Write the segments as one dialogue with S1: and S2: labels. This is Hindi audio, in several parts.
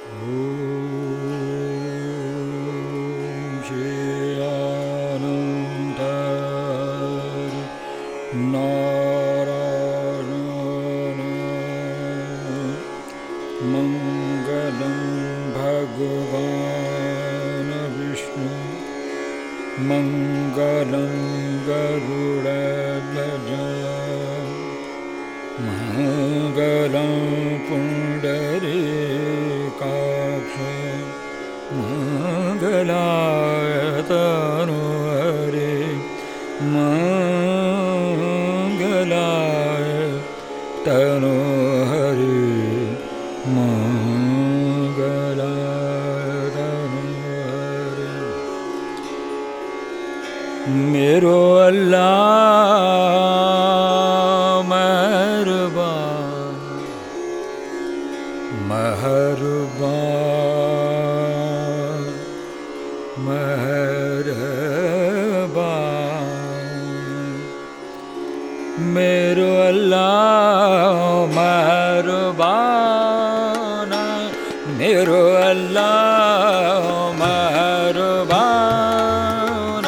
S1: मंगलं गरुडध्वज मंगलं पुंडरीकाक्ष मंगलाय तनूहरे मंगलाय तनूहरे मेरो अल्लाह मेहरबान मेहरबान मेहरबान मेरो अल्लाह मेहरबान मेरो अल्लाह मेहरबान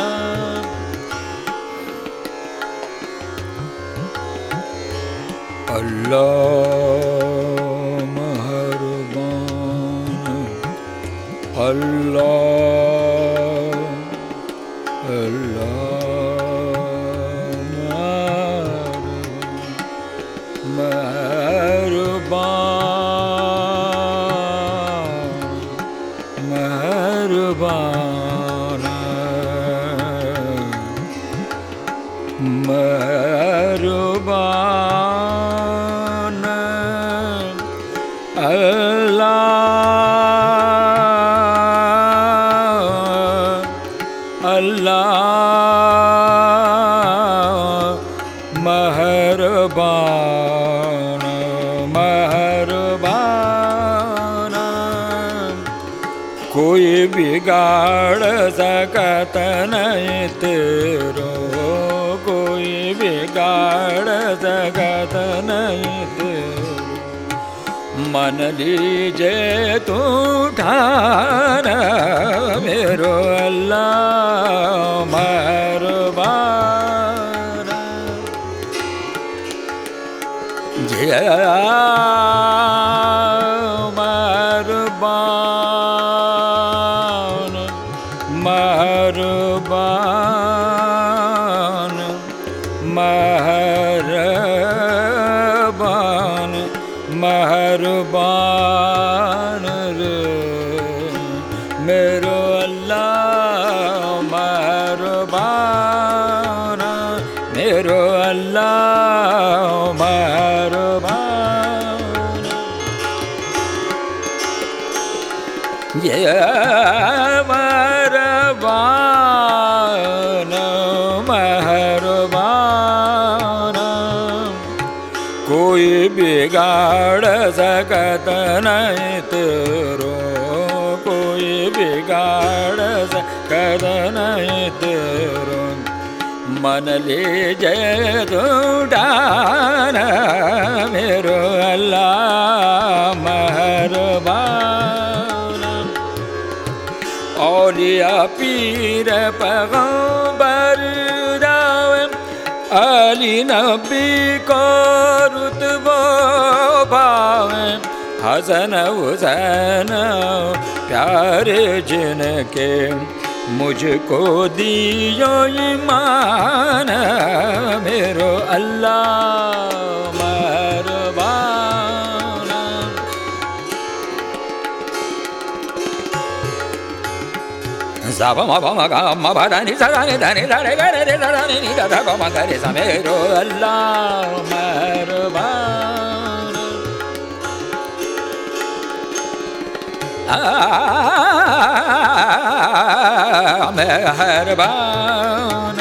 S1: अल्लाह मेहरबान अल्लाह अल्लाह मेहरबान मेहरबान मेहरबान अल्लाह अल्लाह मेहरबान मेहरबान कोई बिगाड़ सकत नहीं तेरो कोई बिगाड़ सकत नहीं तेरो मन लीजे तू ठान मेरो अल्लाह मेहरबान जय मेहरबान मेहरबान मेहरबान मेहरबान रे मेरो अल्लाह मेहरबान मेरो अल्लाह मेहरबान ये मेहरबान मेहरबान कोई बिगाड़ सकत नहीं तेरो कोई बिगाड़ सकत नहीं तेरो मन लीजे तू ठान मेरो अल्लाह मेहरबान औलिया पीर पैगंबर जावे अली नबी को रुतबा पावे हसन हुसैन प्यारे जिनके मुझको दियो ईमान मेरो अल्लाह मेहरबान साबा मा गा मा भा दा नि सा दा नि दा नि दा रे गा रे दा दा नि दा धा गा मा गा रे सा मेरो अल्लाह मेहरबान मेहरबान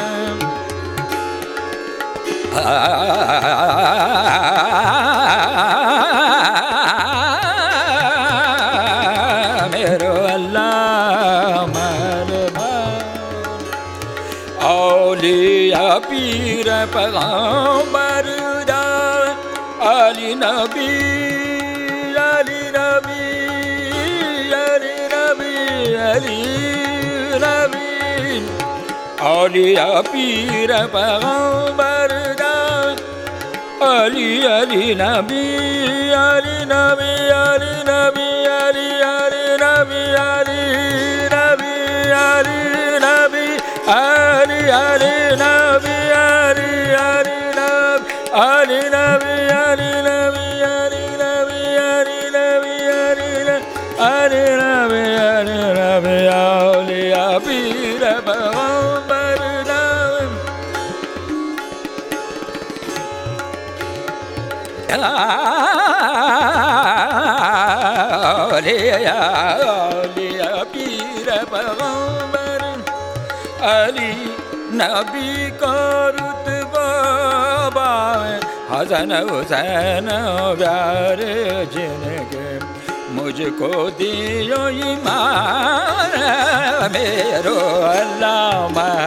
S1: मेरो अल्लाह मेहरबान औलिया पीर पैगंबर अली नबी अली नबी औलिया पीर पैगंबर अली अली नबी अली नबी अली नबी अली अली नबी अली नबी अली नबी अली अली नबी अली अली नबी अली नबी अली नबी अली नबी अली नबी अली नबी अली नबी औलिया पीर पैगंबर औलिया औलिया पीर पैगंबर अली नबी को रुतबा हसन हुसैन प्यार जिनके मुझको दियो ईमान मेरो अल्लाह